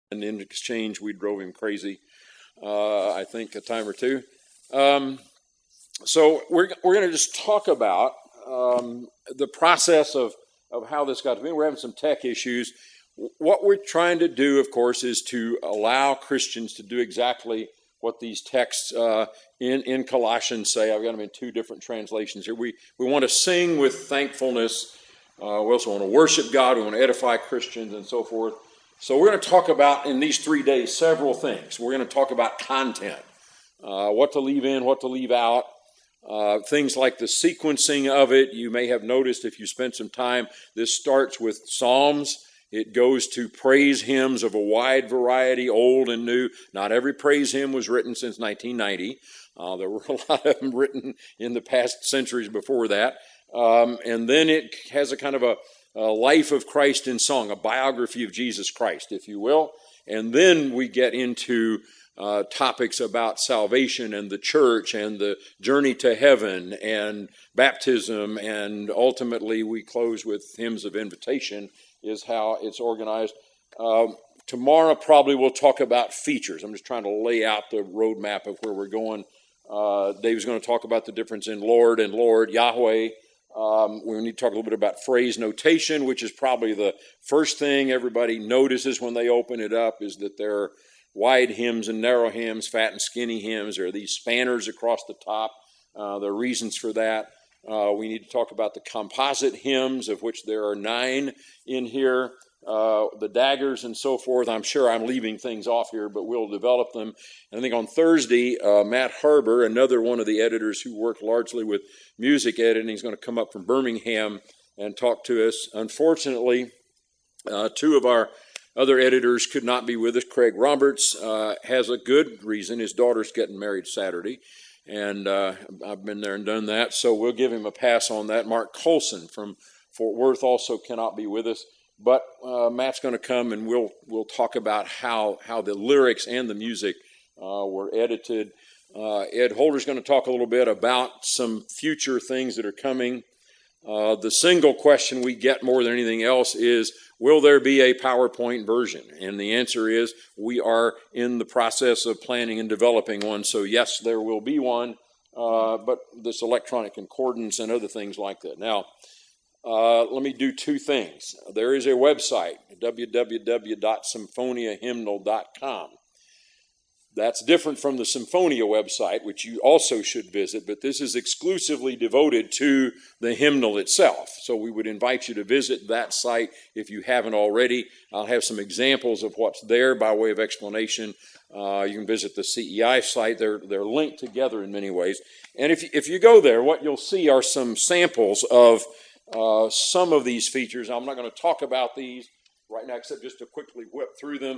and in exchange, we drove him crazy, I think, a time or two. So we're going to just talk about the process of how this got to be. We're having some tech issues. What we're trying to do, of course, is to allow Christians to do exactly what these texts in Colossians say. I've got them in two different translations here. We want to sing with thankfulness. We also want to worship God. We want to edify Christians and so forth. So we're going to talk about, in these 3 days, several things. We're going to talk about content, what to leave in, what to leave out, things like the sequencing of it. You may have noticed if you spent some time, this starts with Psalms. It goes to praise hymns of a wide variety, old and new. Not every praise hymn was written since 1990. There were a lot of them written in the past centuries before that. And then it has a kind of a life of Christ in song, a biography of Jesus Christ, if you will. And then we get into topics about salvation and the church and the journey to heaven and baptism. And ultimately, we close with hymns of invitation, is how it's organized. Tomorrow, probably we'll talk about features. I'm just trying to lay out the roadmap of where we're going. Dave's going to talk about the difference in Lord and Lord, Yahweh. We need to talk a little bit about phrase notation, which is probably the first thing everybody notices when they open it up, is that there are wide hymns and narrow hymns, fat and skinny hymns. There are these spanners across the top. There are reasons for that. We need to talk about the composite hymns, of which there are 9 in here, the daggers and so forth. I'm sure I'm leaving things off here, but we'll develop them. And I think on Thursday, Matt Harbour, another one of the editors who work largely with music editing, is going to come up from Birmingham and talk to us. Unfortunately, 2 of our other editors could not be with us. Craig Roberts has a good reason. His daughter's getting married Saturday. And I've been there and done that, so we'll give him a pass on that. Mark Colson from Fort Worth also cannot be with us, but Matt's going to come and we'll talk about how the lyrics and the music were edited. Ed Holder's going to talk a little bit about some future things that are coming. The single question we get more than anything else is, will there be a PowerPoint version? And the answer is, we are in the process of planning and developing one. So yes, there will be one, but this electronic concordance and other things like that. Now, let me do 2 things. There is a website, www.symphoniahymnal.com. That's different from the Symphonia website, which you also should visit, but this is exclusively devoted to the hymnal itself. So we would invite you to visit that site if you haven't already. I'll have some examples of what's there by way of explanation. You can visit the CEI site. They're linked together in many ways. And if you go there, what you'll see are some samples of some of these features. I'm not going to talk about these right now, except just to quickly whip through them.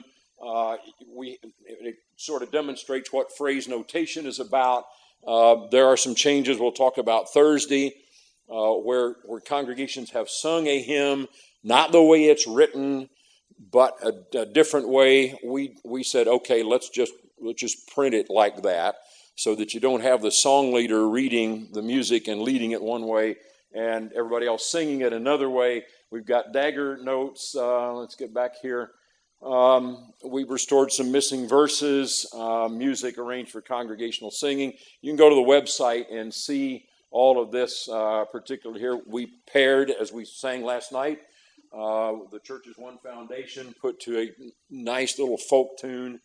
It sort of demonstrates what phrase notation is about. There are some changes we'll talk about Thursday, where congregations have sung a hymn, not the way it's written, but a different way. We said, okay, let's just print it like that, so that you don't have the song leader reading the music and leading it one way and everybody else singing it another way. We've got dagger notes. Let's get back here. We've restored some missing verses, music arranged for congregational singing. You can go to the website and see all of this, particularly here. We paired, as we sang last night, the Church's One Foundation, put to a nice little folk tune.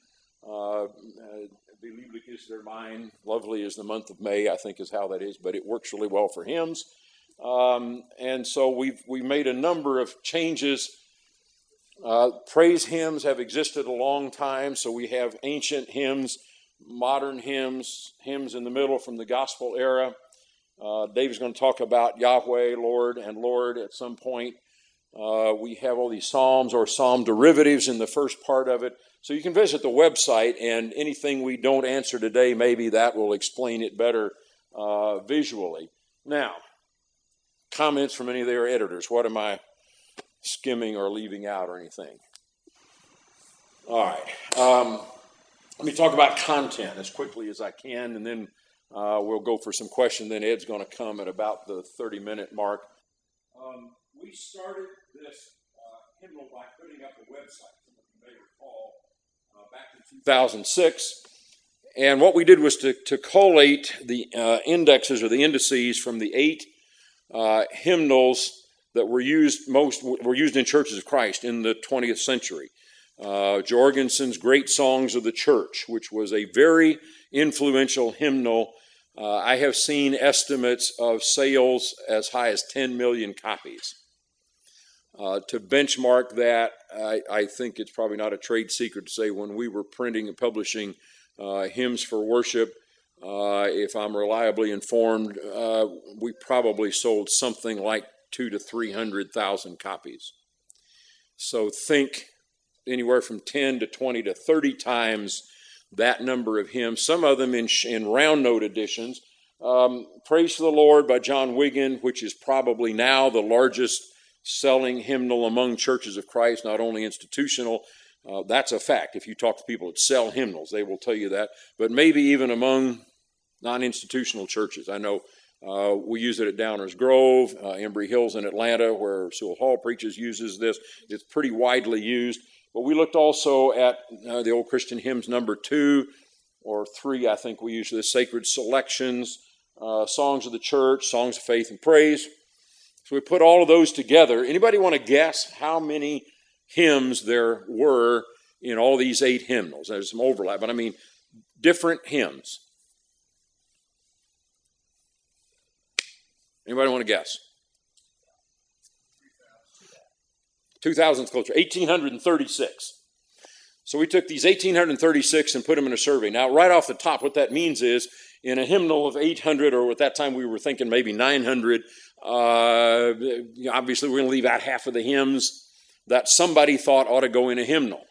Wie lieblich ist der Main, lovely is the month of May, I think is how that is, but it works really well for hymns. And so we've made a number of changes. Praise hymns have existed a long time, so we have ancient hymns, modern hymns, hymns in the middle from the gospel era. Dave's going to talk about Yahweh, Lord, and Lord at some point. We have all these psalms or psalm derivatives in the first part of it. So you can visit the website, and anything we don't answer today, maybe that will explain it better visually. Now, comments from any of their editors. What am I skimming or leaving out or anything? All right. Let me talk about content as quickly as I can, and then we'll go for some questions. Then Ed's going to come at about the 30-minute mark. We started this hymnal by putting up a website. Some of you may recall 2006. And what we did was to collate the indexes or the indices from the 8 hymnals that were used in churches of Christ in the 20th century. Jorgensen's Great Songs of the Church, which was a very influential hymnal. I have seen estimates of sales as high as 10 million copies. To benchmark that, I think it's probably not a trade secret to say when we were printing and publishing hymns for worship, if I'm reliably informed, we probably sold something like 200,000 to 300,000 copies. So think anywhere from 10 to 20 to 30 times that number of hymns, some of them in round note editions. Praise to the Lord by John Wigan, which is probably now the largest selling hymnal among churches of Christ, not only institutional. That's a fact. If you talk to people that sell hymnals, they will tell you that. But maybe even among non-institutional churches. I know we use it at Downers Grove, Embry Hills in Atlanta, where Sewell Hall preaches, uses this. It's pretty widely used. But we looked also at the Old Christian Hymns number 2 or 3, I think we use this, Sacred Selections, Songs of the Church, Songs of Faith and Praise. So we put all of those together. Anybody want to guess how many hymns there were in all these 8 hymnals? There's some overlap, but I mean different hymns. Anybody want to guess? 2,000 closer, 1,836. So we took these 1,836 and put them in a survey. Now, right off the top, what that means is in a hymnal of 800, or at that time we were thinking maybe 900, obviously we're going to leave out half of the hymns that somebody thought ought to go in a hymnal.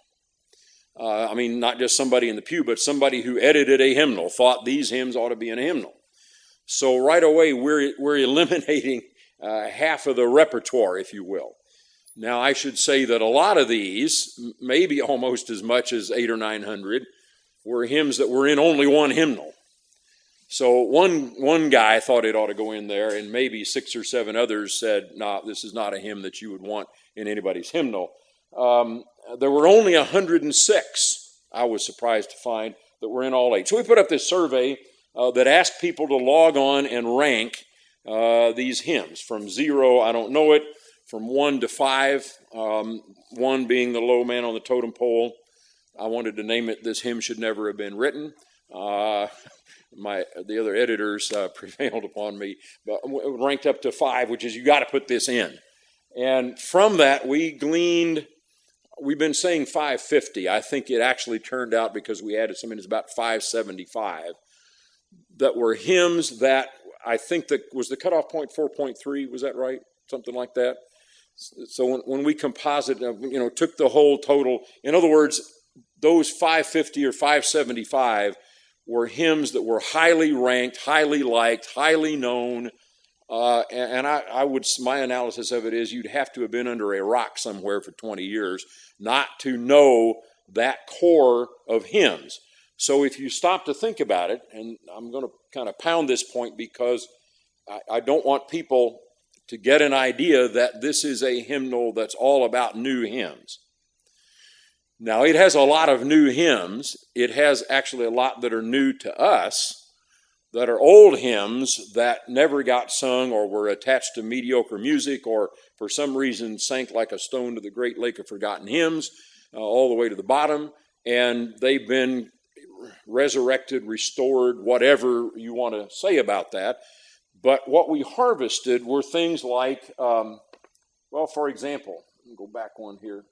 I mean, not just somebody in the pew, but somebody who edited a hymnal thought these hymns ought to be in a hymnal. So right away, we're eliminating half of the repertoire, if you will. Now, I should say that a lot of these, maybe almost as much as 800 or 900, were hymns that were in only one hymnal. So one guy thought it ought to go in there, and maybe 6 or 7 others said, "No, this is not a hymn that you would want in anybody's hymnal." There were only 106, I was surprised to find, that were in all 8. So we put up this survey that asked people to log on and rank these hymns from 0, I don't know it, from 1 to 5, 1 being the low man on the totem pole. I wanted to name it, "This Hymn Should Never Have Been Written." The other editors prevailed upon me, but ranked up to 5, which is you got to put this in. And from that, we've been saying 550. I think it actually turned out, because we added some in, it's about 575, that were hymns that I think that was the cutoff point 4.3, was that right? Something like that. So when we composite, took the whole total, in other words, those 550 or 575 were hymns that were highly ranked, highly liked, highly known, and my analysis of it is you'd have to have been under a rock somewhere for 20 years not to know that core of hymns. So if you stop to think about it, and I'm going to kind of pound this point because I don't want people to get an idea that this is a hymnal that's all about new hymns. Now, it has a lot of new hymns. It has actually a lot that are new to us, that are old hymns that never got sung or were attached to mediocre music or for some reason sank like a stone to the great lake of forgotten hymns all the way to the bottom, and they've been resurrected, restored, whatever you want to say about that. But what we harvested were things like, for example, let me go back one here.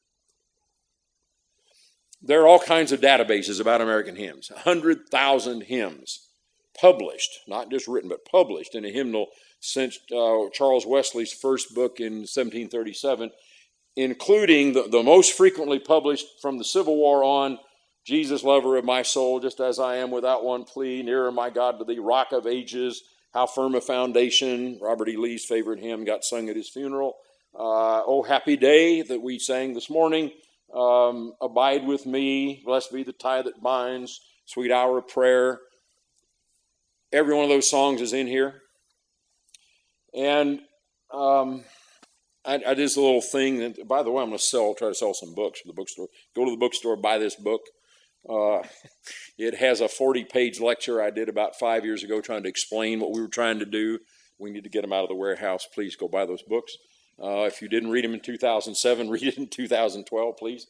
There are all kinds of databases about American hymns, 100,000 hymns published, not just written, but published in a hymnal since Charles Wesley's first book in 1737, including the most frequently published from the Civil War on, "Jesus, lover of my soul, just as I am without one plea, nearer my God to thee, Rock of Ages, how firm a foundation," Robert E. Lee's favorite hymn, got sung at his funeral. "Oh, happy day," that we sang this morning. "Abide with me, blessed be the tie that binds," "Sweet hour of prayer." Every one of those songs is in here. And I did this little thing. That, by the way, I'm going to try to sell some books for the bookstore. Go to the bookstore, buy this book. It has a 40-page lecture I did about 5 years ago trying to explain what we were trying to do. We need to get them out of the warehouse. Please go buy those books. If you didn't read them in 2007, read it in 2012, please.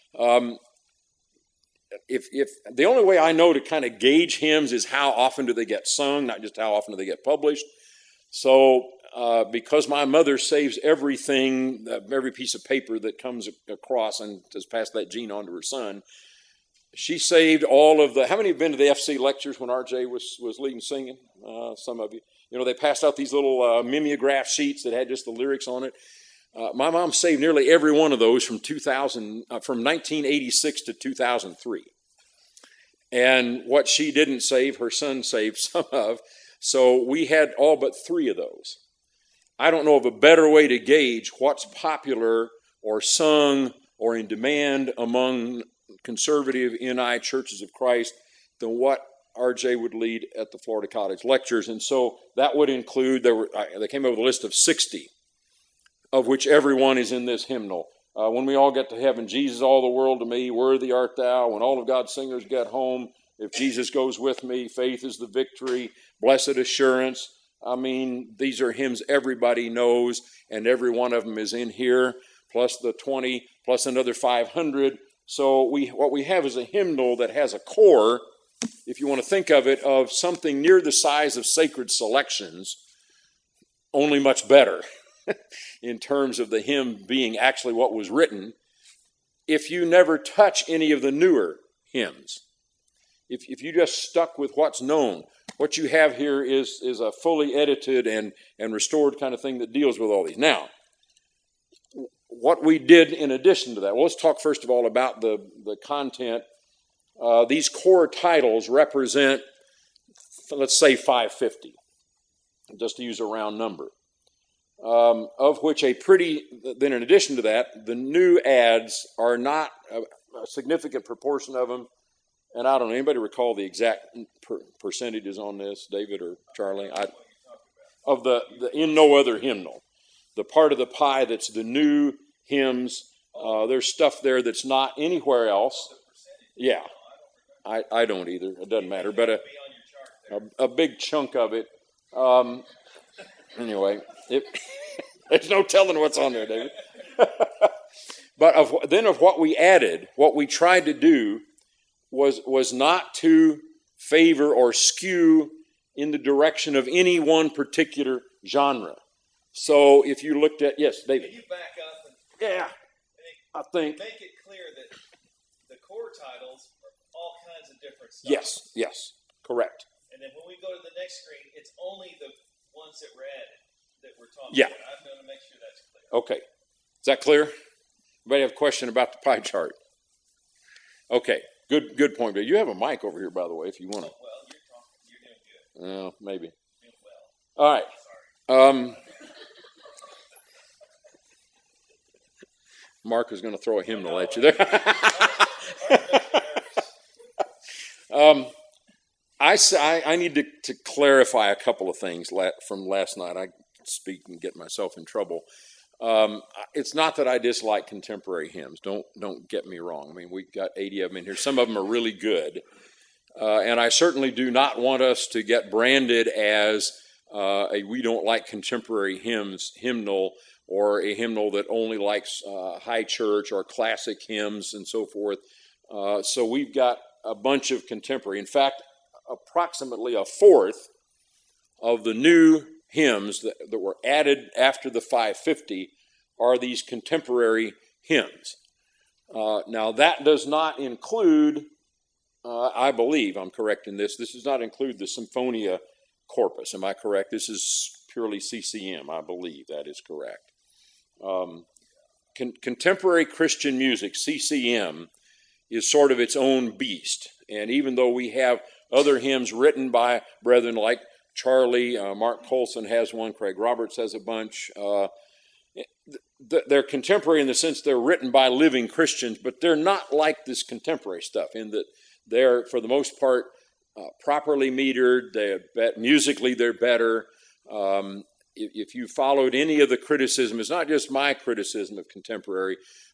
If the only way I know to kind of gauge hymns is how often do they get sung, not just how often do they get published. So because my mother saves everything, every piece of paper that comes across and has passed that gene on to her son, she saved all of the, how many have been to the FC lectures when RJ was leading singing? Some of you. You know, they passed out these little mimeograph sheets that had just the lyrics on it. My mom saved nearly every one of those from 1986 to 2003. And what she didn't save, her son saved some of. So we had all but 3 of those. I don't know of a better way to gauge what's popular or sung or in demand among conservative NI churches of Christ than what RJ would lead at the Florida Cottage lectures. And so that would include, they came up with a list of 60, of which every one is in this hymnal. When we all get to heaven, Jesus, all the world to me, worthy art thou. When all of God's singers get home, if Jesus goes with me, faith is the victory, blessed assurance. I mean, these are hymns everybody knows, and every one of them is in here, plus the 20, plus another 500. So what we have is a hymnal that has a core, if you want to think of it, of something near the size of Sacred Selections, only much better in terms of the hymn being actually what was written. If you never touch any of the newer hymns, if you just stuck with what's known, what you have here is a fully edited and restored kind of thing that deals with all these. Now, what we did in addition to that, well, let's talk first of all about the content. These core titles represent, let's say, 550, just to use a round number, of which then in addition to that, the new ads are not a significant proportion of them. And I don't know, anybody recall the exact percentages on this, David or Charlie? Of the in no other hymnal, the part of the pie that's the new hymns. There's stuff there that's not anywhere else. Yeah, I don't either. It doesn't matter, but a big chunk of it. Anyway, there's no telling what's on there, David. But of what we added, what we tried to do was not to favor or skew in the direction of any one particular genre. So if you looked at, yes, David. Can you back up? I think. Make it clear that the core titles are all kinds of different stuff. Yes, correct. And then when we go to the next screen, it's only the ones that were added that we're talking about. I'm going to make sure that's clear. Okay. Is that clear? Anybody have a question about the pie chart? Okay. Good point. You have a mic over here, by the way, if you want to. Well, you're doing good. Maybe. You're doing well. All right. Sorry. Mark is going to throw a hymnal at you there. I need to clarify a couple of things from last night. I speak and get myself in trouble. It's not that I dislike contemporary hymns. Don't get me wrong. I mean, we've got 80 of them in here. Some of them are really good. And I certainly do not want us to get branded as a we don't like contemporary hymnal, or a hymnal that only likes high church or classic hymns and so forth. So we've got a bunch of contemporary. In fact, approximately a fourth of the new hymns that were added after the 550 are these contemporary hymns. Now, that does not include, I believe I'm correct in this does not include the Symphonia Corpus. Am I correct? This is purely CCM, I believe that is correct. Contemporary Christian music, CCM, is sort of its own beast. And even though we have other hymns written by brethren like Charlie, Mark Colson has one, Craig Roberts has a bunch. They're contemporary in the sense they're written by living Christians, but they're not like this contemporary stuff in that they're, for the most part, properly metered. Musically, they're better. If you followed any of the criticism, it's not just my criticism of contemporary,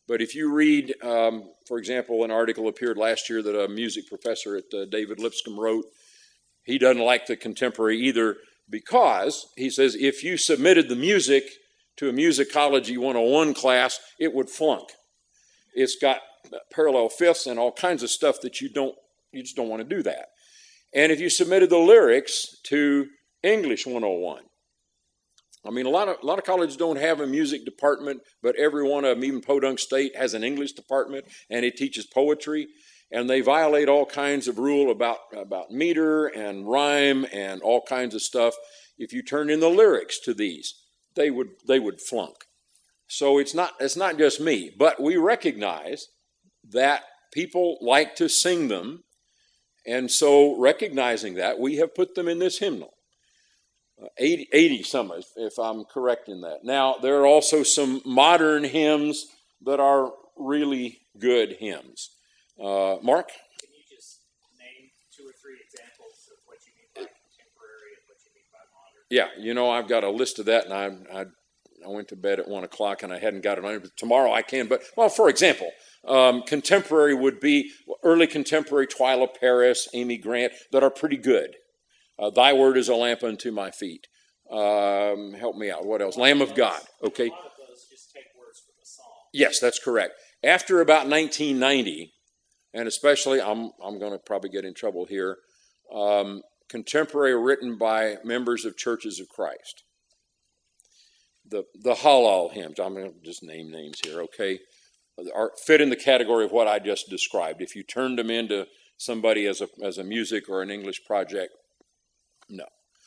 But if you read, for example, an article appeared last year that a music professor at David Lipscomb wrote, he doesn't like the contemporary either because, he says, if you submitted the music to a musicology 101 class, it would flunk. It's got parallel fifths and all kinds of stuff that you just don't want to do that. And if you submitted the lyrics to English 101, I mean, a lot of colleges don't have a music department, but every one of them, even Podunk State, has an English department, and it teaches poetry. And they violate all kinds of rule about meter and rhyme and all kinds of stuff. If you turn in the lyrics to these, they would flunk. So it's not just me, but we recognize that people like to sing them, and so recognizing that, we have put them in this hymnal. 80 some, if I'm correct in that. Now, there are also some modern hymns that are really good hymns. Mark? Can you just name 2 or 3 examples of what you mean by contemporary and what you mean by modern? Yeah, I've got a list of that, and I went to bed at 1 o'clock, and I hadn't got it on. Tomorrow I can, but, well, for example, contemporary would be early contemporary Twyla Paris, Amy Grant, that are pretty good. Thy word is a lamp unto my feet. Help me out. What else? Lamb of God. Okay. A lot of those just take words from the song. Yes, that's correct. After about 1990, and especially, I'm going to probably get in trouble here, contemporary written by members of Churches of Christ. The Halal hymns, I'm going to just name names here, okay, are fit in the category of what I just described. If you turned them into somebody as a music or an English project, no.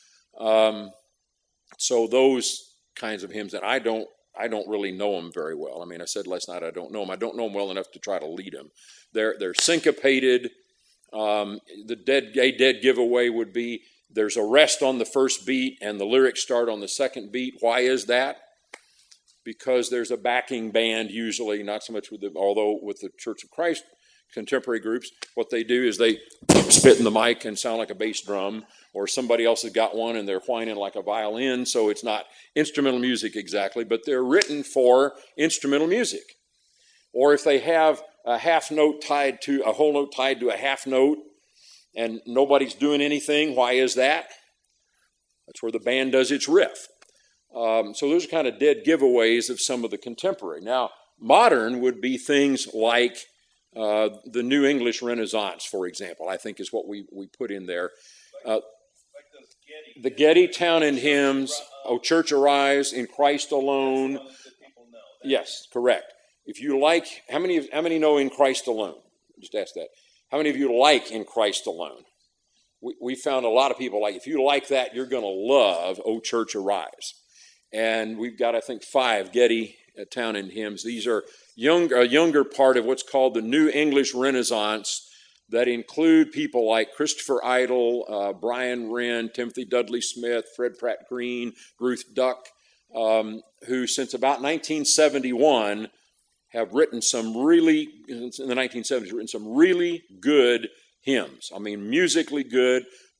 So those kinds of hymns, and I don't really know them very well. I mean, I said last night I don't know them. I don't know them well enough to try to lead them. They're syncopated. The dead giveaway would be there's a rest on the first beat and the lyrics start on the second beat. Why is that? Because there's a backing band usually, not so much although with the Church of Christ contemporary groups, what they do is they spit in the mic and sound like a bass drum, or somebody else has got one and they're whining like a violin, so it's not instrumental music exactly, but they're written for instrumental music. Or if they have a whole note tied to a half note and nobody's doing anything, why is that? That's where the band does its riff. So those are kind of dead giveaways of some of the contemporary. Now, modern would be things like the New English Renaissance, for example, I think is what we put in there. Like those Getty. The Getty Townend hymns, O Church Arise, In Christ Alone. That's the ones that people know. Yes, correct. If you like, how many know In Christ Alone? Just ask that. How many of you like In Christ Alone? We found a lot of people like, if you like that, you're going to love O Church Arise. And we've got, I think, 5 Getty Townend hymns. These are a younger part of what's called the New English Renaissance that include people like Christopher Idle, Brian Wren, Timothy Dudley Smith, Fred Pratt Green, Ruth Duck, who since about 1971 have written some really, in the 1970s, written some really good hymns. I mean, musically good.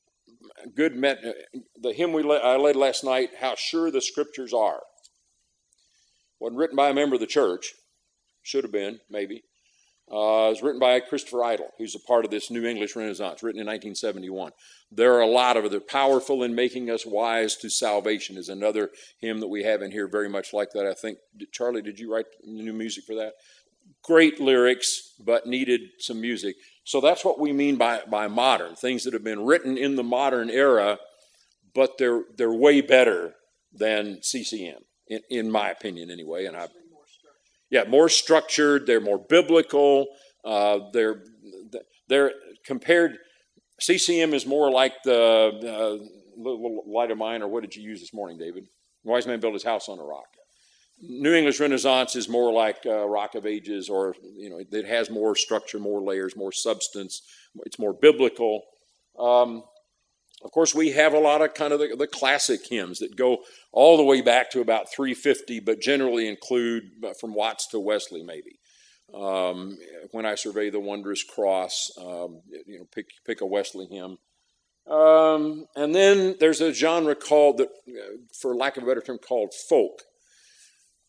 The hymn I led last night, How Sure the Scriptures Are, wasn't written by a member of the church. Should have been, maybe. It was written by Christopher Idle, who's a part of this New English Renaissance, written in 1971. There are a lot of it. Powerful in Making Us Wise to Salvation is another hymn that we have in here very much like that. I think, Charlie, did you write new music for that? Great lyrics, but needed some music. So that's what we mean by modern, things that have been written in the modern era, but they're way better than CCM, in my opinion anyway. And more structured. They're more biblical. They're compared. CCM is more like the little light of mine, or what did you use this morning, David? Wise man built his house on a rock. New English Renaissance is more like Rock of Ages, or it has more structure, more layers, more substance. It's more biblical. Of course, we have a lot of kind of the classic hymns that go all the way back to about 350, but generally include from Watts to Wesley, maybe. When I Survey the Wondrous Cross, pick a Wesley hymn. And then there's a genre called, for lack of a better term, called folk.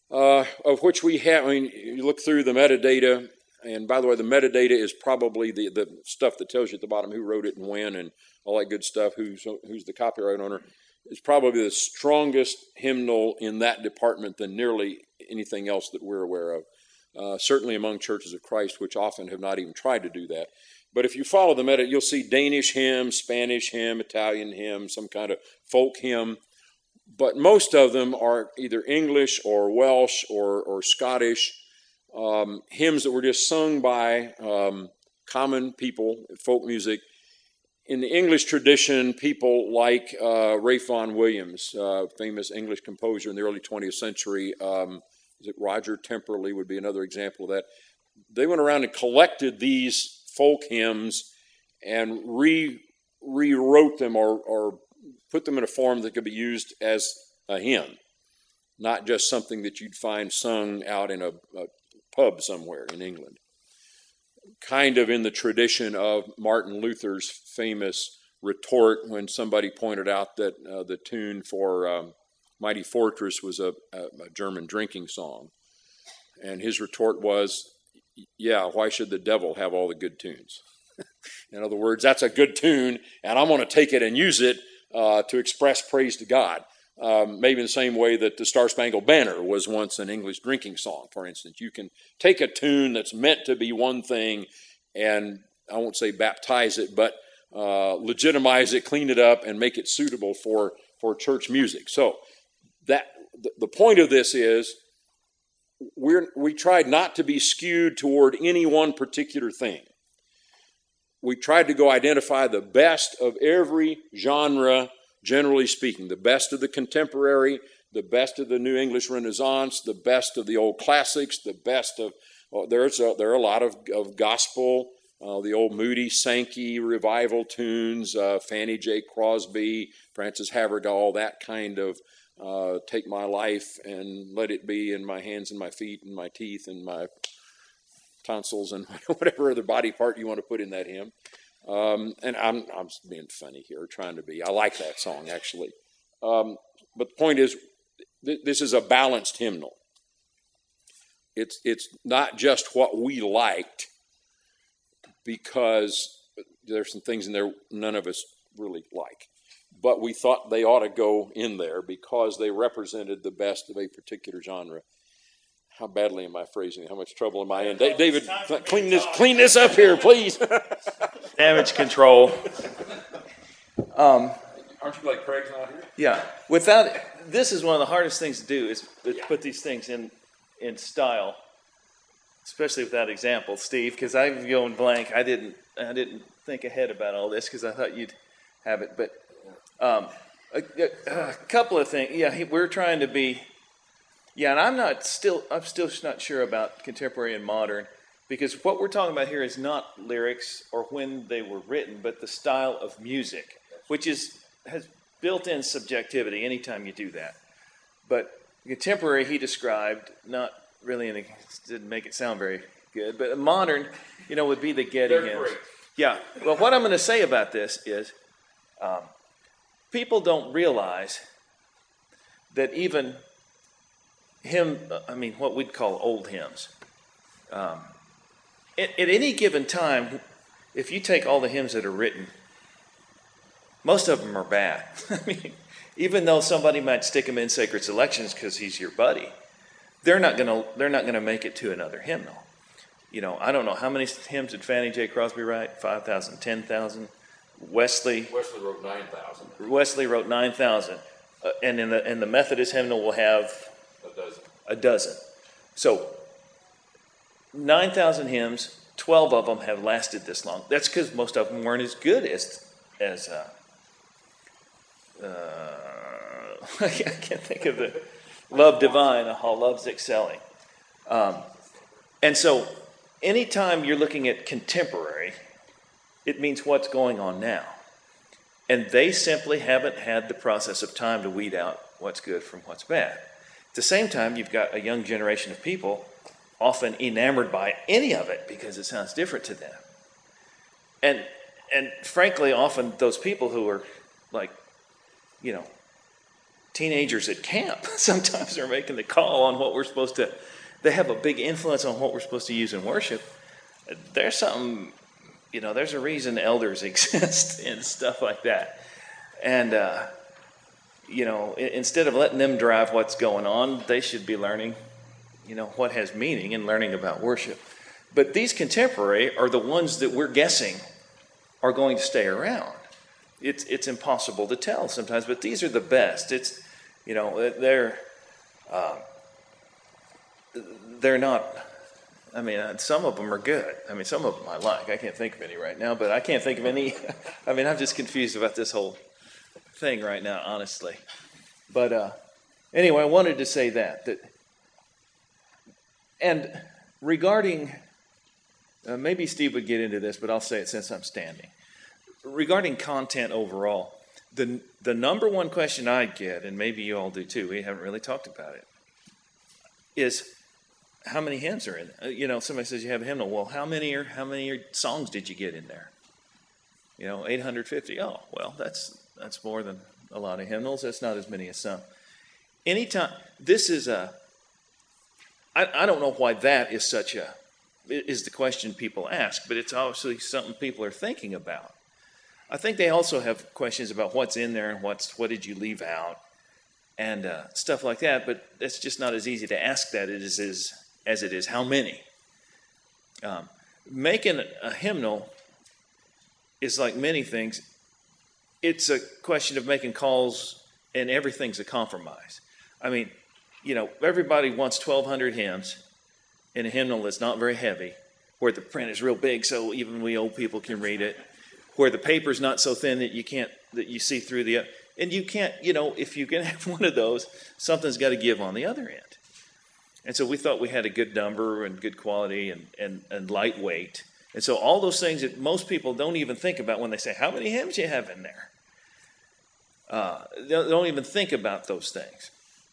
of which we have. I mean, you look through the metadata, and by the way, the metadata is probably the stuff that tells you at the bottom who wrote it and when and all that good stuff, who's the copyright owner. It's probably the strongest hymnal in that department than nearly anything else that we're aware of, certainly among churches of Christ, which often have not even tried to do that. But if you follow the meta, you'll see Danish hymn, Spanish hymn, Italian hymn, some kind of folk hymn. But most of them are either English or Welsh or Scottish hymns that were just sung by common people, folk music. In the English tradition, people like Ralph Vaughan Williams, famous English composer in the early 20th century, is it Roger Temperley would be another example of that. They went around and collected these folk hymns and rewrote them or put them in a form that could be used as a hymn, not just something that you'd find sung out in a pub somewhere in England. Kind of in the tradition of Martin Luther's famous retort when somebody pointed out that the tune for Mighty Fortress was a German drinking song. And his retort was, yeah, why should the devil have all the good tunes? In other words, that's a good tune, and I'm going to take it and use it to express praise to God. Maybe in the same way that the Star Spangled Banner was once an English drinking song, for instance. You can take a tune that's meant to be one thing and, I won't say baptize it, but legitimize it, clean it up, and make it suitable for church music. So the point of this is we tried not to be skewed toward any one particular thing. We tried to go identify the best of every genre, generally speaking, the best of the contemporary, the best of the New English Renaissance, the best of the old classics, the best of, there are a lot of gospel, the old Moody, Sankey revival tunes, Fannie J. Crosby, Francis Havergal, that kind of take my life and let it be in my hands and my feet and my teeth and my tonsils and whatever other body part you want to put in that hymn. And I'm being funny here, trying to be. I like that song, actually. But the point is, this is a balanced hymnal. It's not just what we liked, because there's some things in there none of us really like. But we thought they ought to go in there because they represented the best of a particular genre. How badly am I phrasing it? How much trouble am I in? David, clean this up here, please. Damage control. Aren't you glad Craig's not here? Yeah. This is one of the hardest things to do is put these things in style, especially with that example, Steve, because I'm going blank. I didn't think ahead about all this because I thought you'd have it. But a couple of things. Yeah, we're trying to be. Yeah, and I'm still not sure about contemporary and modern, because what we're talking about here is not lyrics or when they were written, but the style of music, which has built-in subjectivity anytime you do that. But contemporary, he described, not really, didn't make it sound very good, but modern, would be the Getty hymns. Great. Yeah. Well, what I'm going to say about this is, people don't realize that even what we'd call old hymns. At any given time, if you take all the hymns that are written, most of them are bad. Even though somebody might stick them in sacred selections because he's your buddy, they're not gonna make it to another hymnal. I don't know how many hymns did Fannie J. Crosby write? 5,000, 10,000. Wesley wrote 9,000. Wesley wrote 9,000, and in the Methodist hymnal will have a dozen. So 9,000 hymns, 12 of them have lasted this long. That's because most of them weren't as good as I can't think of the Love Divine, All Love's Excelling. And so anytime you're looking at contemporary, it means what's going on now. And they simply haven't had the process of time to weed out what's good from what's bad. At the same time, you've got a young generation of people often enamored by any of it because it sounds different to them. And frankly, often those people who are 10 teenagers at camp sometimes are making the call on what we're supposed to. They have a big influence on what we're supposed to use in worship. There's something, there's a reason elders exist and stuff like that. And, instead of letting them drive what's going on, they should be learning, what has meaning and learning about worship. But these contemporary are the ones that we're guessing are going to stay around. It's impossible to tell sometimes, but these are the best. It's, they're not, some of them are good. Some of them I like. I can't think of any right now, but I can't think of any. I'm just confused about this whole thing right now, honestly. But anyway, I wanted to say that. And regarding, maybe Steve would get into this, but I'll say it since I'm standing. Regarding content overall, the number one question I get, and maybe you all do too, we haven't really talked about it, is how many hymns are in? Somebody says you have a hymnal. Well, how many songs did you get in there? 850. Oh, well, that's more than a lot of hymnals. That's not as many as some. Anytime this is I don't know why that is is the question people ask, but it's obviously something people are thinking about. I think they also have questions about what's in there and what did you leave out and stuff like that, but it's just not as easy to ask that as it is how many. Making a hymnal is like many things. It's a question of making calls, and everything's a compromise. Everybody wants 1,200 hymns in a hymnal that's not very heavy, where the print is real big so even we old people can read it, where the paper's not so thin that you see through and you can't, if you can have one of those, something's got to give on the other end. And so we thought we had a good number and good quality and lightweight. And so all those things that most people don't even think about when they say, how many hymns you have in there? They don't even think about those things.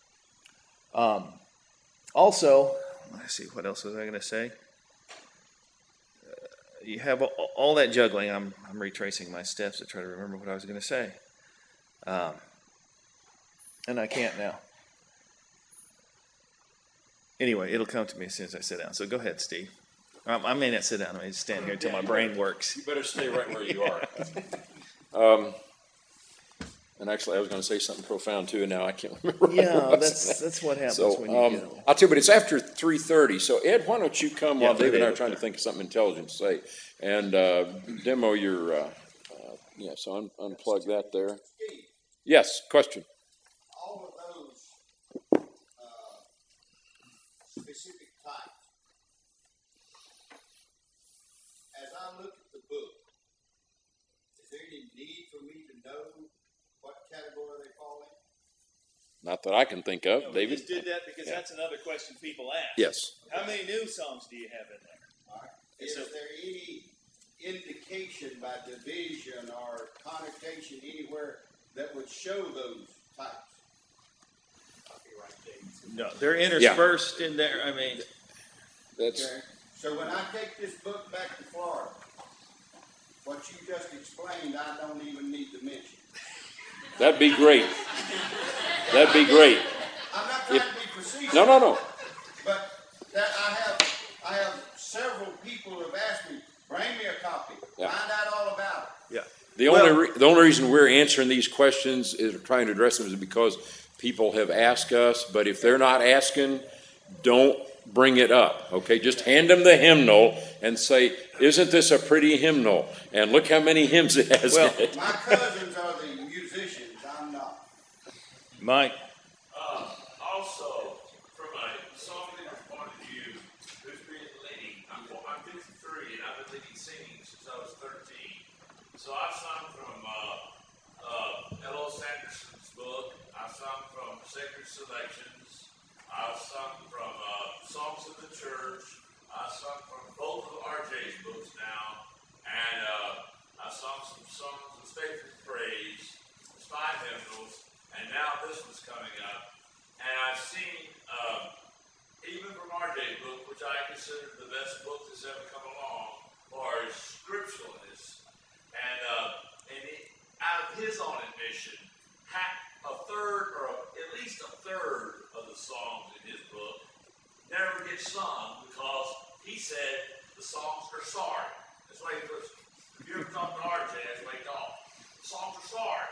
Also, let's see, what else was I going to say? You have all that juggling. I'm retracing my steps to try to remember what I was going to say. And I can't now. Anyway, it'll come to me as soon as I sit down. So go ahead, Steve. I may not sit down. I may just stand here until my brain works. You better stay right where you are. And actually, I was going to say something profound too, and now I can't remember. Yeah, that's what happens when you get old. I'll tell you, but it's after 3:30. So Ed, why don't you come while David and I are trying to think of something intelligent to say, and demo your. So unplug that there. Yes, question. All of those specific types. As I look at the book, is there any need for me to know what category they fall in? Not that I can think of, David. We just did that because that's another question people ask. Yes. How many new songs do you have in there? All right. Is there any indication by division or connotation anywhere that would show those types? No, they're interspersed in there. That's Okay. So when I take this book back to Florida, what you just explained, I don't even need to mention. that'd be great. That'd be great. I'm not trying to be facetious. No. But that I have several people who have asked me, bring me a copy, Yeah. find out all about it. Yeah. The only reason we're answering these questions is trying to address them is because people have asked us. But if they're not asking, don't bring it up. Okay, just hand them the hymnal and say, "Isn't this a pretty hymnal? And look how many hymns it has in it." My cousins are the musicians. I'm not. Mike. Also, from a songwriter's point of view, who's been leading, I'm 53 and I've been leading singing since I was 13. So I've sung from L.O. Sanderson's book, I've sung from Sacred Selections, I've sung from Songs of the Church, I've sung from both of R.J.'s books now, and I've sung some songs of Sacred Praise, 5 hymnals, and now this one's coming up. And I've seen, even from R.J.'s book, which I consider the best book that's ever come along, for scripturalness, and out of his own admission, a third or songs are sorry. That's why he puts, if you ever talk to RJ, that's why he talks. The songs are sorry.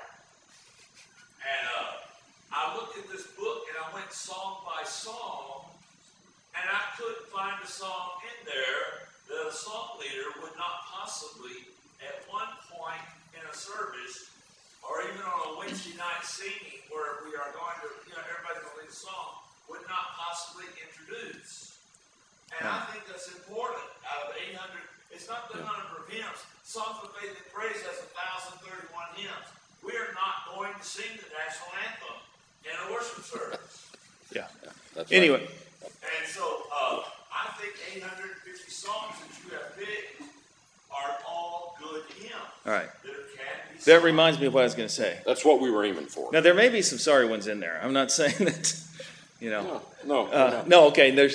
And I looked at this book and I went song by song, and I couldn't find a song in there that a song leader would not possibly, at one point in a service, or even on a Wednesday night singing where we are going to, everybody's going to lead a song, would not possibly introduce. And I think that's important. Out of 800, it's not the number of hymns. Songs of Faith and Praise has 1,031 hymns. We are not going to sing the national anthem in a worship service. Yeah. That's Anyway. right. And so I think 850 songs that you have picked are all good hymns. All right. There can be That songs. reminds me of what I was going to say. That's what we were aiming for. Now, there may be some sorry ones in there. I'm not saying that, No. No, okay. There's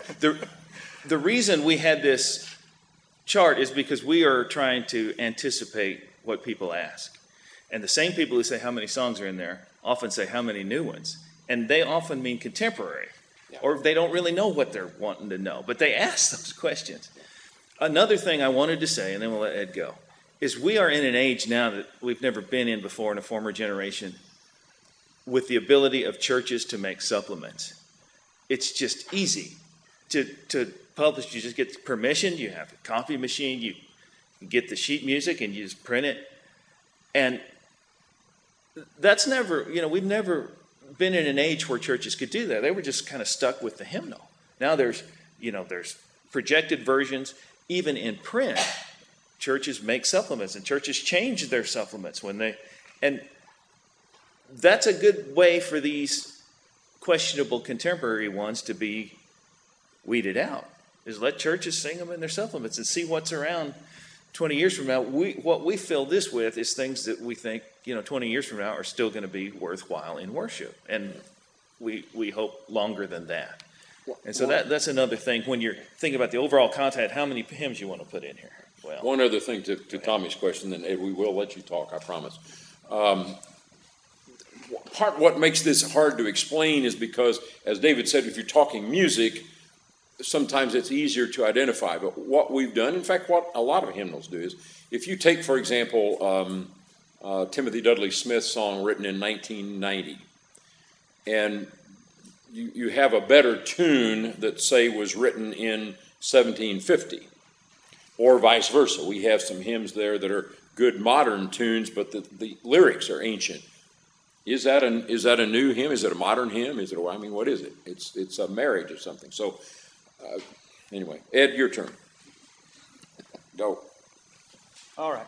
the reason we had this chart is because we are trying to anticipate what people ask. And the same people who say how many songs are in there often say how many new ones. And they often mean contemporary. Yeah. Or they don't really know what they're wanting to know. But they ask those questions. Another thing I wanted to say, and then we'll let Ed go, is we are in an age now that we've never been in before in a former generation with the ability of churches to make supplements. It's just easy to publish. You just get permission, you have a copy machine, you get the sheet music and you just print it. And that's never, we've never been in an age where churches could do that. They were just kind of stuck with the hymnal. Now there's projected versions. Even in print, churches make supplements, and churches change their supplements and that's a good way for these questionable contemporary ones to be weeded out, is let churches sing them in their supplements and see what's around 20 years from now. What we fill this with is things that we think, 20 years from now are still going to be worthwhile in worship. And we hope longer than that. And so that's another thing when you're thinking about the overall content, how many hymns you want to put in here. Well, One other thing to Tommy's question, then Ed, we will let you talk, I promise. Part what makes this hard to explain is because, as David said, if you're talking music, sometimes it's easier to identify. But what we've done, in fact, what a lot of hymnals do is, if you take, for example, Timothy Dudley Smith's song written in 1990, and you have a better tune that, say, was written in 1750, or vice versa. We have some hymns there that are good modern tunes, but the lyrics are ancient. Is that a new hymn? Is it a modern hymn? What is it? It's a marriage or something. So, anyway, Ed, your turn. Go. All right.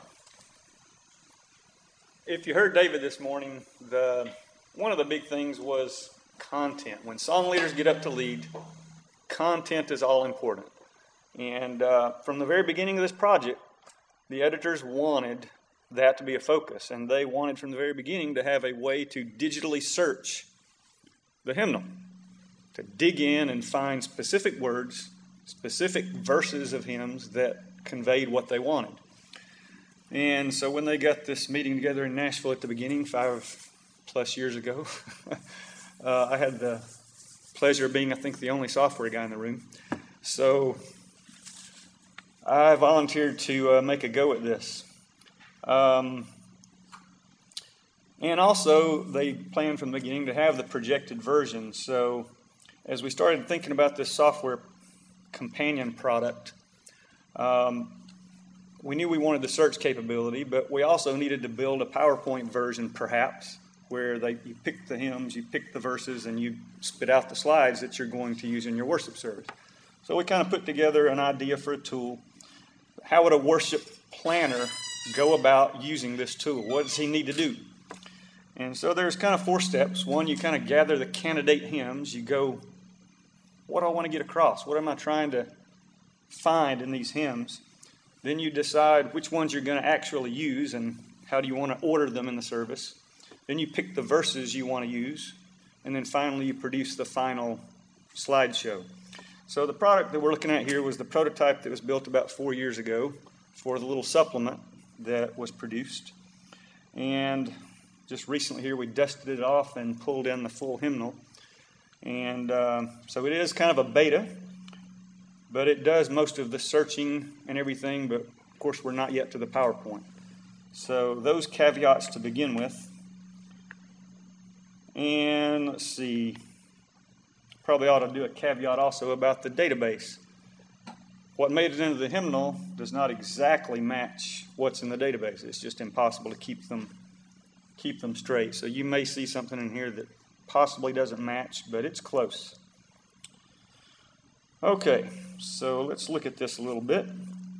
If you heard David this morning, one of the big things was content. When song leaders get up to lead, content is all important. And from the very beginning of this project, the editors wanted that to be a focus. And they wanted from the very beginning to have a way to digitally search the hymnal, to dig in and find specific words, specific verses of hymns that conveyed what they wanted. And so when they got this meeting together in Nashville at the beginning, 5+ years ago, I had the pleasure of being, I think, the only software guy in the room. So I volunteered to make a go at this. And also, they planned from the beginning to have the projected version. So as we started thinking about this software companion product, we knew we wanted the search capability, but we also needed to build a PowerPoint version, perhaps, where you pick the hymns, you pick the verses, and you spit out the slides that you're going to use in your worship service. So we kind of put together an idea for a tool. How would a worship planner go about using this tool? What does he need to do? And so there's kind of 4 steps. One, you kind of gather the candidate hymns. You go, what do I want to get across? What am I trying to find in these hymns? Then you decide which ones you're going to actually use and how do you want to order them in the service. Then you pick the verses you want to use. And then finally you produce the final slideshow. So the product that we're looking at here was the prototype that was built about 4 years ago for the little supplement that was produced. And just recently here we dusted it off and pulled in the full hymnal. And so it is kind of a beta, but it does most of the searching and everything, but of course we're not yet to the PowerPoint. So those caveats to begin with. And let's see, probably ought to do a caveat also about the database. What made it into the hymnal does not exactly match what's in the database. It's just impossible to keep them straight. So you may see something in here that possibly doesn't match, but it's close. Okay, so let's look at this a little bit.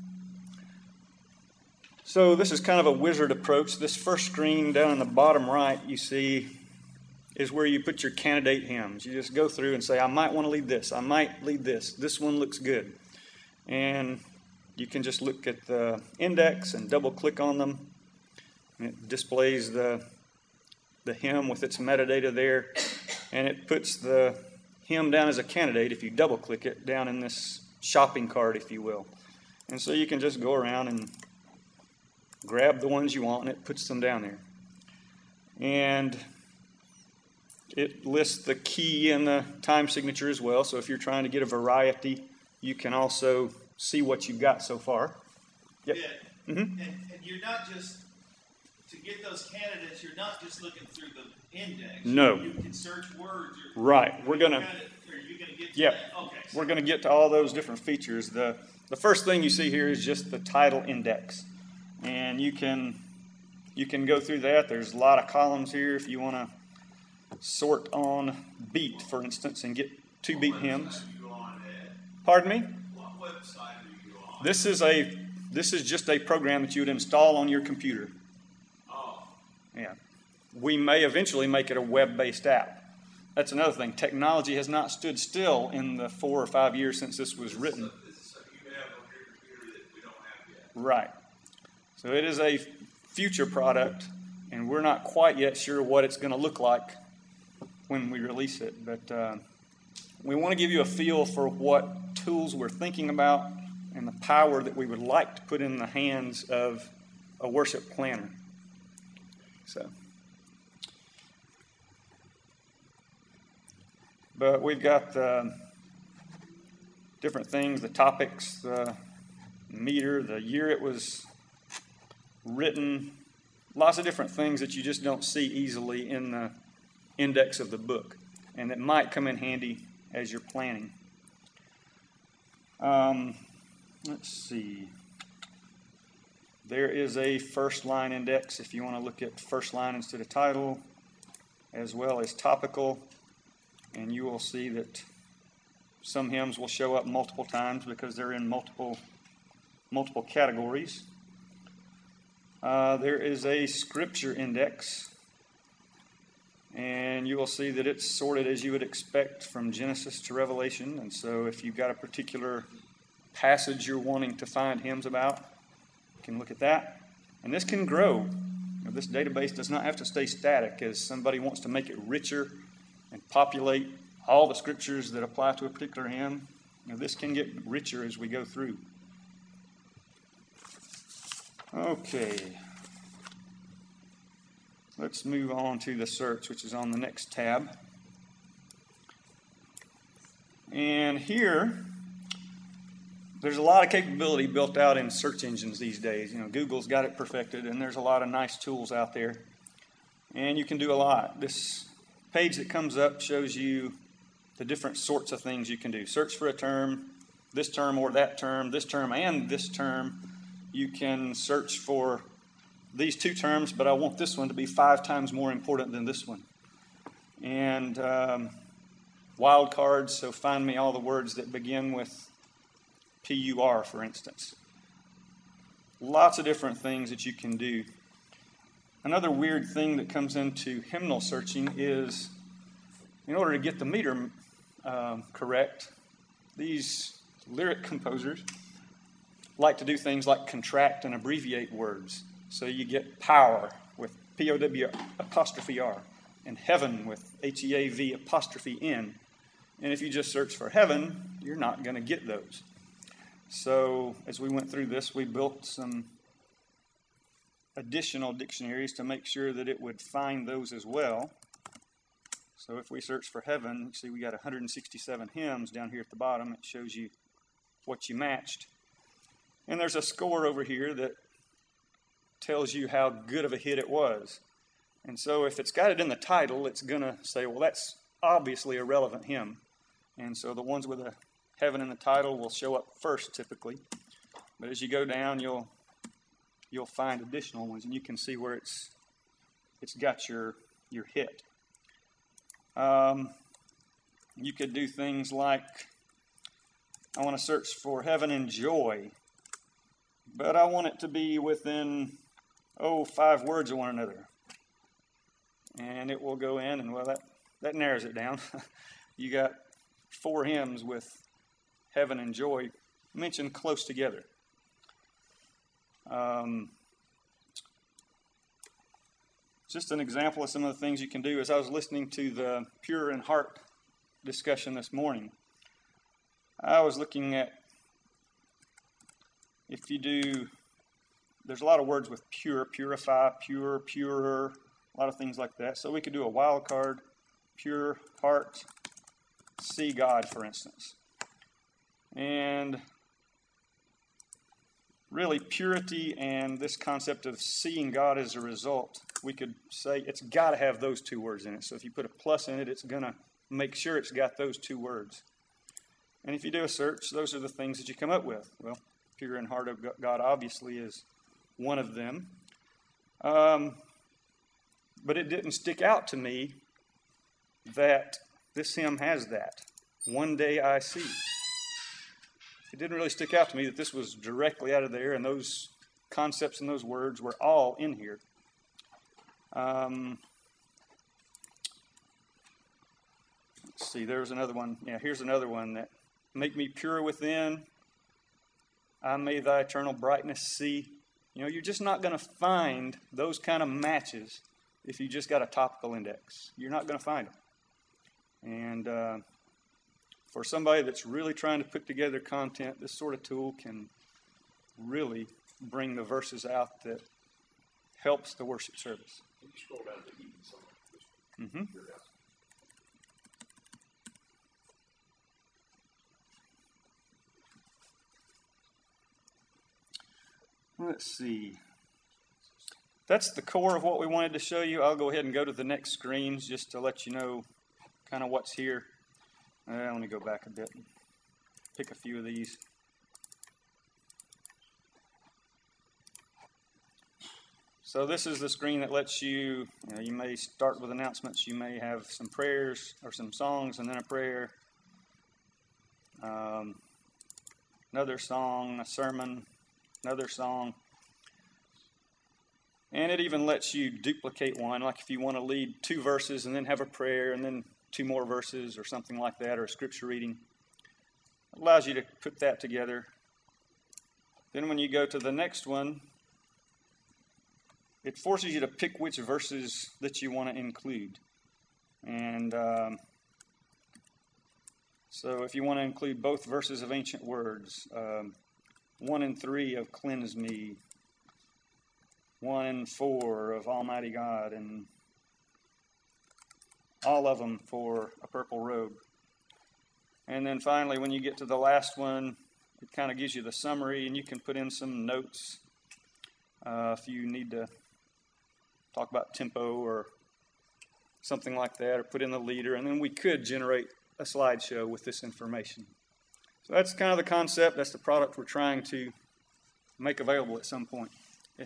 So this is kind of a wizard approach. This first screen down in the bottom right, you see, is where you put your candidate hymns. You just go through and say, I might want to lead this. I might lead this. This one looks good. And you can just look at the index and double click on them. And it displays the hymn with its metadata there. And it puts the hymn down as a candidate, if you double click it, down in this shopping cart, if you will. And so you can just go around and grab the ones you want, and it puts them down there. And it lists the key and the time signature as well. So if you're trying to get a variety, you can also see what you've got so far. Yep. Yeah. Mm-hmm. And you're not just, to get those candidates, you're not just looking through the index. No. You can search words. Right. We're going to. Are you going to get to Yep. that? Okay. We're going to get to all those different features. The first thing you see here is just the title index. And you can go through that. There's a lot of columns here if you want to sort on beat, for instance, and get 2 beat hymns. Pardon me? What website are you on? This is just a program that you would install on your computer. Oh. Yeah. We may eventually make it a web-based app. That's another thing. Technology has not stood still in the 4 or 5 years since this was written. So you have on your computer that we don't have yet. Right. So it is a future product, and we're not quite yet sure what it's going to look like when we release it. But we want to give you a feel for what tools we're thinking about and the power that we would like to put in the hands of a worship planner. But we've got the different things, the topics, the meter, the year it was written, lots of different things that you just don't see easily in the index of the book, and that might come in handy as you're planning. Let's see. There is a first line index if you want to look at first line instead of title, as well as topical, and you will see that some hymns will show up multiple times because they're in multiple categories. There is a scripture index, and you will see that it's sorted as you would expect from Genesis to Revelation. And so if you've got a particular passage you're wanting to find hymns about, you can look at that. And this can grow. This database does not have to stay static. As somebody wants to make it richer and populate all the scriptures that apply to a particular hymn, this can get richer as we go through. Okay. Let's move on to the search, which is on the next tab. And here, there's a lot of capability built out in search engines these days. Google's got it perfected, and there's a lot of nice tools out there. And you can do a lot. This page that comes up shows you the different sorts of things you can do. Search for a term, this term or that term, this term and this term. You can search for these 2 terms, but I want this one to be 5 times more important than this one. And wildcards, so find me all the words that begin with PUR, for instance. Lots of different things that you can do. Another weird thing that comes into hymnal searching is, in order to get the meter correct, these lyric composers like to do things like contract and abbreviate words. So you get power with POW''R and heaven with HEAV''N. And if you just search for heaven, you're not going to get those. So as we went through this, we built some additional dictionaries to make sure that it would find those as well. So if we search for heaven, you see we got 167 hymns down here at the bottom. It shows you what you matched. And there's a score over here that tells you how good of a hit it was. And so if it's got it in the title, it's going to say, well, that's obviously a relevant hymn. And so the ones with a heaven in the title will show up first typically. But as you go down, you'll find additional ones, and you can see where it's got your hit. You could do things like, I want to search for heaven and joy, but I want it to be within 5 words of one another. And it will go in, and well, that narrows it down. You got 4 hymns with heaven and joy mentioned close together. Just an example of some of the things you can do. As I was listening to the Pure in Heart discussion this morning, I was looking at, if you do, there's a lot of words with pure, purify, pure, purer, a lot of things like that. So we could do a wild card, pure heart, see God, for instance. And really, purity and this concept of seeing God as a result, we could say it's got to have those 2 words in it. So if you put a plus in it, it's going to make sure it's got those 2 words. And if you do a search, those are the things that you come up with. Well, pure in heart of God obviously is one of them. But it didn't stick out to me that this hymn has that. One day I see. It didn't really stick out to me that this was directly out of there, and those concepts and those words were all in here. Let's see, there's another one. Yeah, here's another one that make me pure within. I may thy eternal brightness see. You know, you're just not going to find those kind of matches if you just got a topical index. You're not going to find them. And for somebody that's really trying to put together content, this sort of tool can really bring the verses out that helps the worship service. Can you scroll down to even some of this? Mm-hmm. Let's see. That's the core of what we wanted to show you. I'll go ahead and go to the next screens just to let you know kind of what's here. Let me go back a bit and pick a few of these. So this is the screen that lets you may start with announcements. You may have some prayers or some songs and then a prayer. Another song, a sermon, another song. And it even lets you duplicate one, like if you want to lead 2 verses and then have a prayer and then 2 more verses or something like that, or a scripture reading. It allows you to put that together. Then when you go to the next one, it forces you to pick which verses that you want to include. And so if you want to include both verses of ancient words, 1 and 3 of cleanse me, 1 and 4 of Almighty God, and all of them for a purple robe. And then finally, when you get to the last one, it kind of gives you the summary, and you can put in some notes if you need to talk about tempo or something like that, or put in the leader, and then we could generate a slideshow with this information. So that's kind of the concept. That's the product we're trying to make available at some point. Yeah.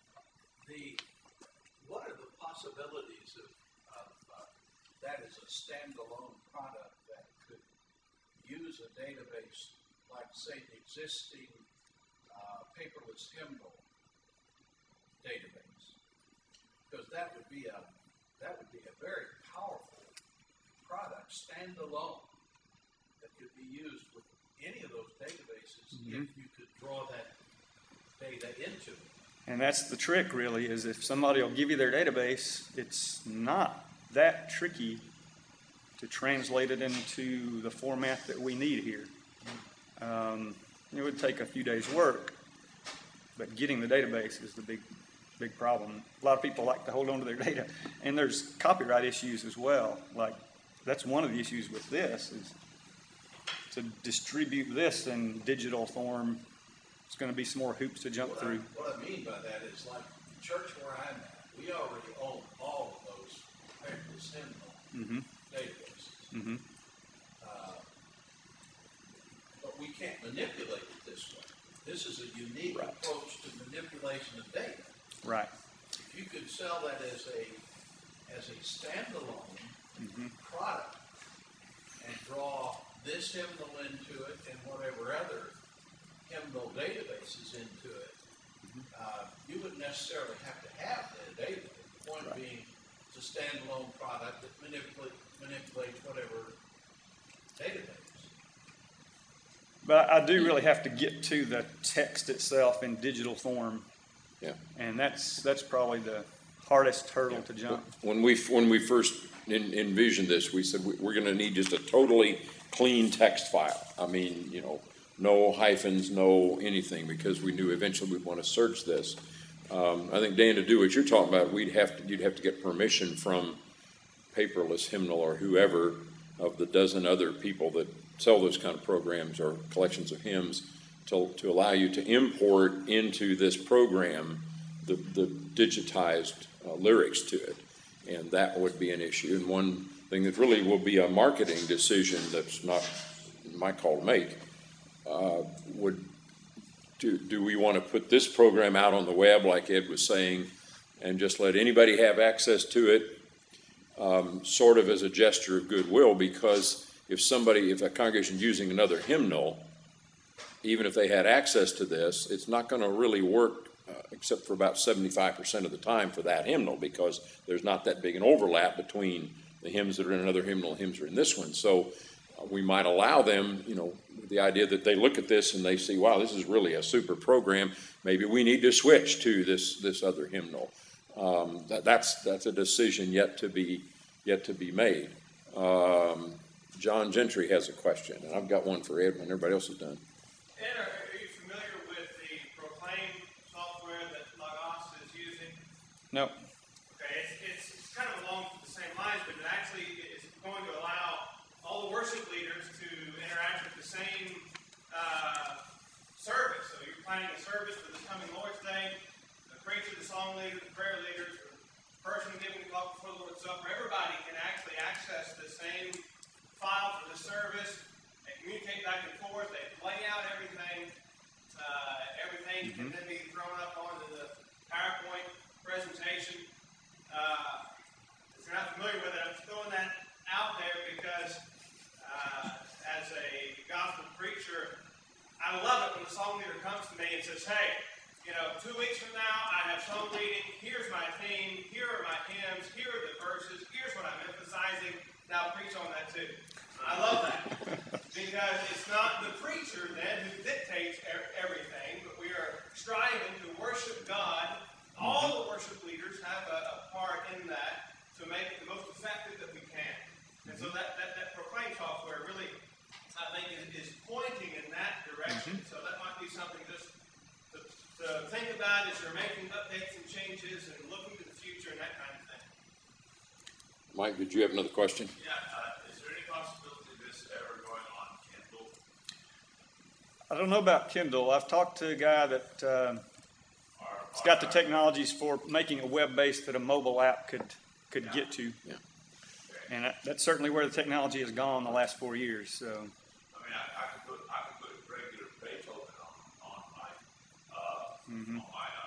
What are the possibilities of that as a standalone product that could use a database like, say, the existing paperless hymnal database? Because that would be a very powerful product, standalone, that could be used with any of those databases if you could draw that data into it. And that's the trick, really, is if somebody will give you their database, it's not that tricky to translate it into the format that we need here. It would take a few days' work, but getting the database is the big problem. A lot of people like to hold on to their data, and there's copyright issues as well. Like, that's one of the issues with this, is to distribute this in digital form, it's going to be some more hoops to jump through. What I mean by that is, like the church where I'm at, we already own all of those paperless hymnal databases. Mm-hmm. But we can't manipulate it this way. This is a unique Right. approach to manipulation of data. Right. If you could sell that as a standalone product and draw this hymnal into it and whatever other hymnal databases into it, you wouldn't necessarily have to have the data. The point being, it's a standalone product that manipulates whatever database. But I do really have to get to the text itself in digital form, Yeah. and that's probably the hardest hurdle to jump. When we first envisioned this, we said we're going to need just a totally clean text file. I mean, no hyphens, no anything, because we knew eventually we'd want to search this. I think, Dan, to do what you're talking about, you'd have to get permission from Paperless Hymnal or whoever of the dozen other people that sell those kind of programs or collections of hymns to allow you to import into this program the digitized lyrics to it. And that would be an issue. And one thing that really will be a marketing decision that's not my call to make, do we want to put this program out on the web, like Ed was saying, and just let anybody have access to it, sort of as a gesture of goodwill? Because if a congregation is using another hymnal, even if they had access to this, it's not going to really work except for about 75% of the time for that hymnal, because there's not that big an overlap between the hymns that are in another hymnal and hymns that are in this one. So we might allow them, with the idea that they look at this and they see, wow, this is really a super program. Maybe we need to switch to this other hymnal. That's a decision yet to be made. John Gentry has a question, and I've got one for Ed when everybody else is done. Ed, are you familiar with the Proclaim software that Logos is using? No. Okay, it's kind of along the same lines, but it actually is going to allow all the worship leaders to interact with the same service. So you're planning a service for this coming Lord's Day, the preacher, the song leader, the prayer leaders, the person giving the talk before the Lord's Supper, everybody can actually access the same file for the service. They communicate back and forth. They lay out everything. Everything can then be thrown up onto the PowerPoint presentation. If you're not familiar with it, I'm throwing that out there because as a gospel preacher, I love it when the song leader comes to me and says, hey, 2 weeks from now, I have song leading. Here's my theme. Here are my hymns. Here are the verses. Here's what I'm emphasizing. Now preach on that too. I love that because it's not the preacher then who dictates everything, but we are striving to worship God. All the worship leaders have a part in that to make it the most effective that we can. And so that Proclaim software really, I think, is pointing in that direction. So that might be something just to think about as you're making updates and changes and looking to the future and that kind of thing. Mike, did you have another question? Yeah, is there any possibility of this ever going on Kindle? I don't know about Kindle. I've talked to a guy that has got the technologies for making a web-based that a mobile app could get to. Yeah. And that's certainly where the technology has gone the last 4 years. So. I mean, I could put regular Beethoven on my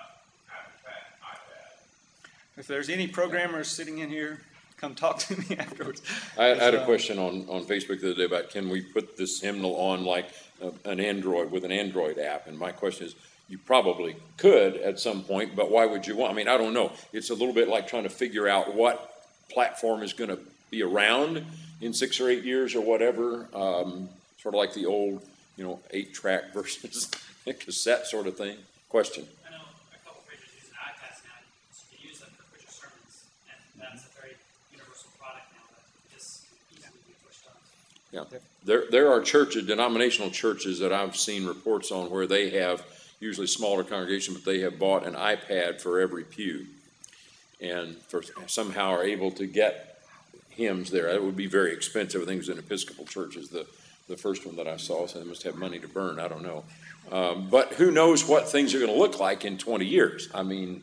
iPad. If there's any programmers sitting in here, come talk to me afterwards. I had a question on Facebook the other day about, can we put this hymnal on like an Android with an Android app? And my question is, you probably could at some point, but why would you want? I mean, I don't know. It's a little bit like trying to figure out what platform is going to be around in 6 or 8 years or whatever. Sort of like the old, 8-track versus cassette sort of thing. Question. I know a couple of preachers use iPads now. You can use them for preacher sermons, and that's a very universal product now that just easily be pushed on. Yeah. There are churches, denominational churches that I've seen reports on where they have, usually smaller congregation, but they have bought an iPad for every pew and somehow are able to get hymns there. It would be very expensive. I think it was in Episcopal churches, the the first one that I saw, so they must have money to burn. I don't know. But who knows what things are going to look like in 20 years? I mean,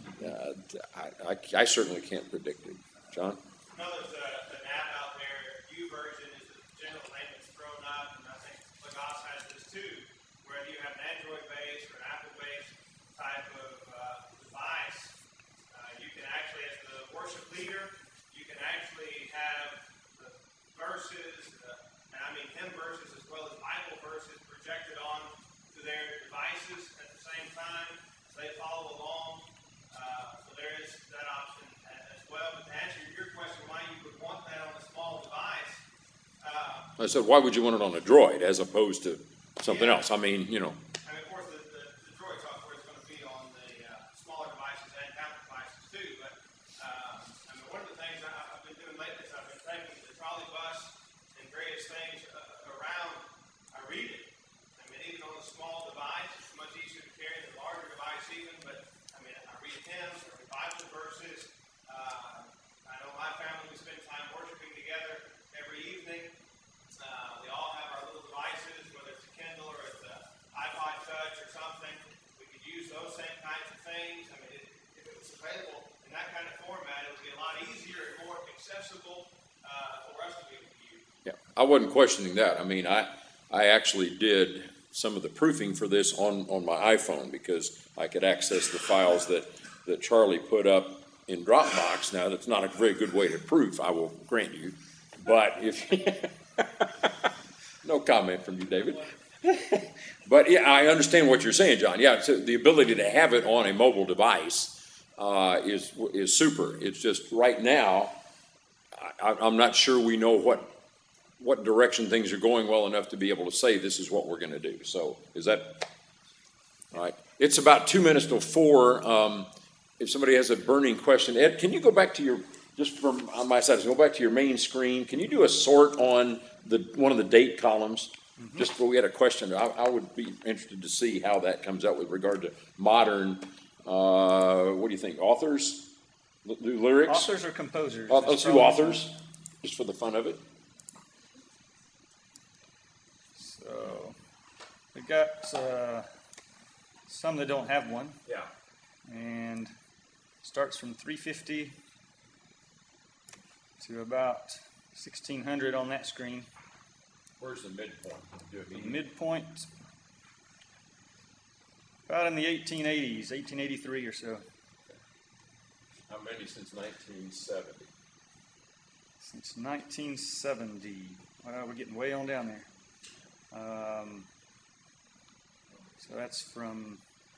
I certainly can't predict it. John? No, there's an app out there, YouVersion is the general name that's thrown up, and I think Lagos has this too, whether you have an Android-based or an Apple-based type of device, you can actually, as the worship leader, you can actually have the verses, and I mean hymn verses as well as Bible verses projected on to their devices at the same time as they follow along. So there is that option as well. But to answer your question, why you would want that on a small device? I said, why would you want it on a Droid as opposed to something else? I mean, you know. I mean, of course, the Droid software is going to be on the smaller devices and tablet devices too. But I mean, one of the things I've been doing lately is I've been taking the trolley bus and various things around. I read it. I mean, even on a small device, it's much easier to carry than a larger device even. But I mean, I read hymns, I read Bible verses. I know my family, we spend time worshiping together every evening. We all have our little devices, whether it's a Kindle or it's an iPod Touch or something. We could use those same kinds of things. I mean, if it was available in that kind of format, it would be a lot easier and more accessible for us to be able to use. Yeah, I wasn't questioning that. I mean, I actually did some of the proofing for this on my iPhone because I could access the files that Charlie put up in Dropbox. Now, that's not a very good way to proof, I will grant you. But if no comment from you, David. But yeah, I understand what you're saying, John. Yeah, so the ability to have it on a mobile device is super. It's just right now, I'm not sure we know what direction things are going well enough to be able to say this is what we're going to do. So is that all right? It's about 2 minutes till 4. If somebody has a burning question, Ed, can you go back to your, just from on my side, go back to your main screen. Can you do a sort on one of the date columns? Mm-hmm. Just where we had a question. I would be interested to see how that comes out with regard to modern, what do you think, authors? Do lyrics? Authors or composers? Let's do authors, just for the fun of it. So, we've got some that don't have one. Yeah. And starts from 350 to about 1600 on that screen. Where's the midpoint? The midpoint, about in the 1880s, 1883 or so. How many since 1970? Since 1970. Well, we're getting way on down there. So that's from,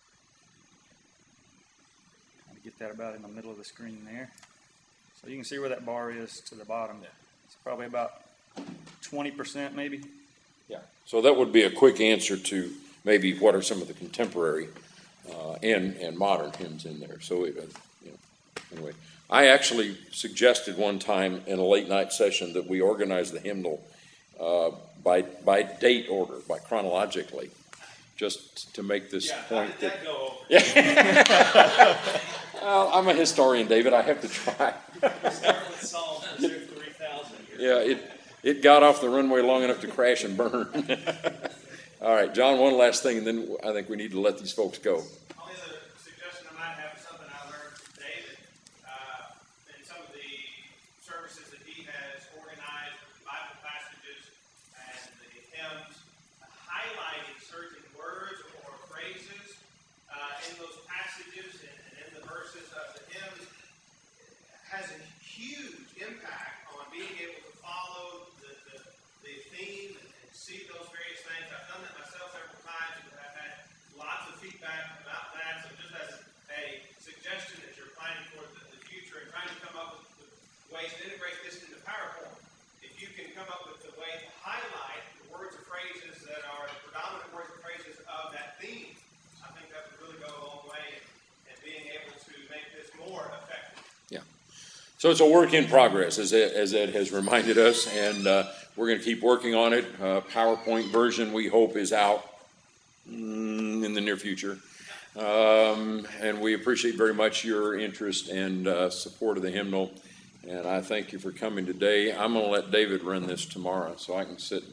I'll get that about in the middle of the screen there. So you can see where that bar is to the bottom. Yeah. It's probably about 20% maybe. Yeah. So that would be a quick answer to maybe what are some of the contemporary and modern hymns in there. So anyway, I actually suggested one time in a late night session that we organize the hymnal by date order, by chronologically, just to make this point. How did that go over? Yeah. Well, I'm a historian, David. I have to try. Start with Psalm 3000. Yeah, it got off the runway long enough to crash and burn. All right, John, one last thing, and then I think we need to let these folks go. Only the suggestion I might have is something I learned from David in some of the services that he has organized with the Bible passages and the hymns, highlighting certain words or phrases in those passages and in the verses of the hymns has a huge impact on being able to follow the theme and see those various things. I've done that myself several times, and I've had lots of feedback about that. So just as a suggestion that you're planning for the future and trying to come up with ways to integrate this into PowerPoint, if you can come up with a way to highlight the words or phrases that are the predominant words or phrases of that theme, I think that would really go a long way in being able to make this more effective. Yeah. So it's a work in progress, as Ed has reminded us, and we're going to keep working on it. PowerPoint version, we hope, is out in the near future. And we appreciate very much your interest and support of the hymnal. And I thank you for coming today. I'm going to let David run this tomorrow so I can sit and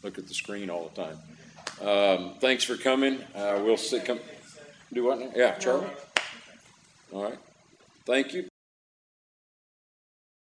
look at the screen all the time. Thanks for coming. We'll sit. Do what now? Yeah, Charlie. All right. Thank you.